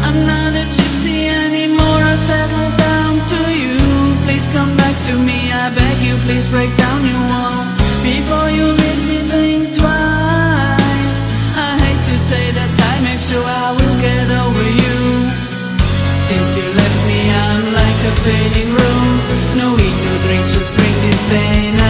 I'm not a gypsy anymore, I settle down to you. Please come back to me, I beg you, please break down your wall. Before you leave me, think twice. I hate to say that I make sure I will get over you. Since you left me, I'm like a fading rose. No eat, no drink, just bring this pain.